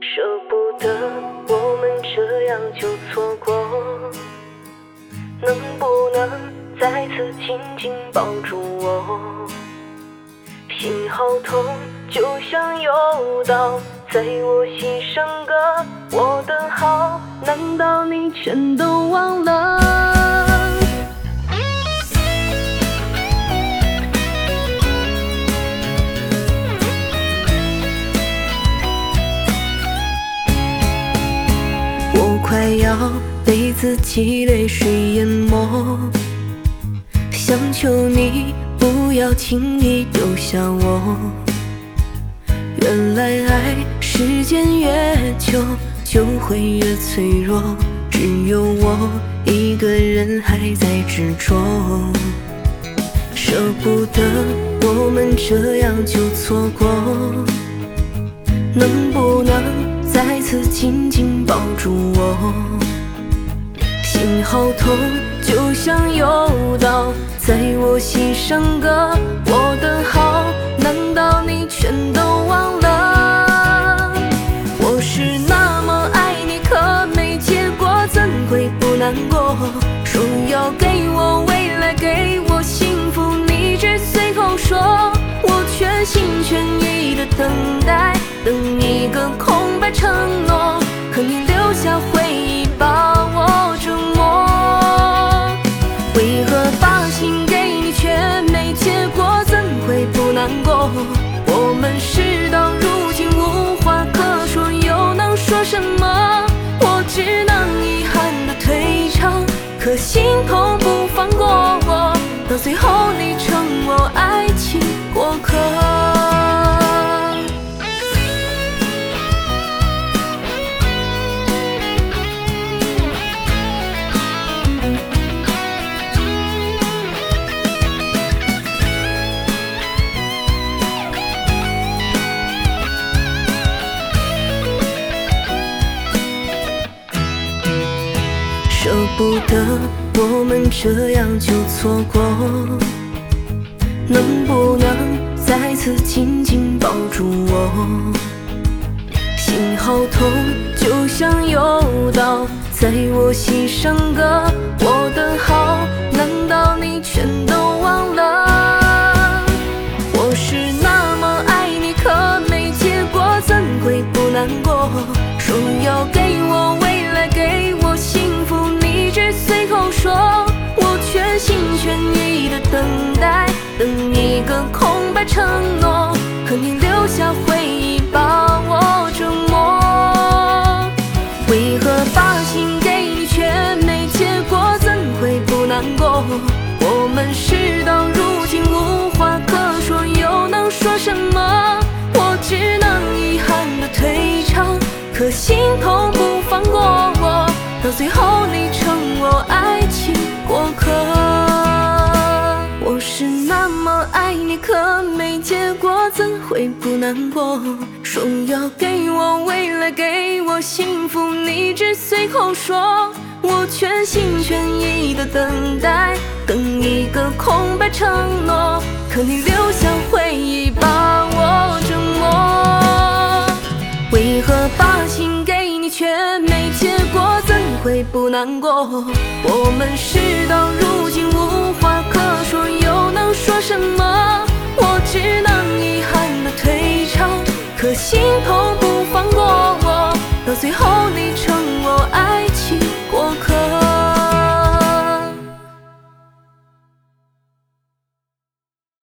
舍不得我们这样就错过，能不能再次紧紧抱住我？心好痛，就像有刀在我心上割，我的好，难道你全都忘了？我快要被自己泪水淹没，想求你不要轻易丢下我。原来爱时间越久就会越脆弱，只有我一个人还在执着。舍不得我们这样就错过，能不能再次紧紧抱住我？心好痛，就像有刀在我心上割，我的好，难道你全都忘了？我是那么爱你，可没结果，怎会不难过？说要给我未来，给我幸福，你却随口说，我全心全意的等待，等一个空白承诺，可你留下回忆把我折磨。为何把心给你却没结果，怎会不难过？我们事到如今无话可说，又能说什么？我只能遗憾的退场，可心痛不放过我，到最后你成我爱情过客。舍不得我们这样就错过，能不能再次紧紧抱住我？心好痛，就像有刀在我心上割，我的好，难道你全都忘了？我是那么爱你，可没结果，怎会不难过？说要给我未来，给我幸福，你却随口说，我全心全意的等待，等一个空白承诺，可你留下回忆把我折磨。为何把心给你却没结果，怎会不难过？我们事到如今无话可说，又能说什么？我只能遗憾的退场，可心痛不放过我，到最后你成我爱情过客。我是那么爱你，可没结果，怎会不难过？说要给我未来，给我幸福，你只随口说，我全心全意的等待，等一个空白承诺，可你留下回忆把我折磨。为何把心给你却没结果，怎会不难过？我们事到如今无话可说，又能说什么？我只能遗憾的退场，可心痛不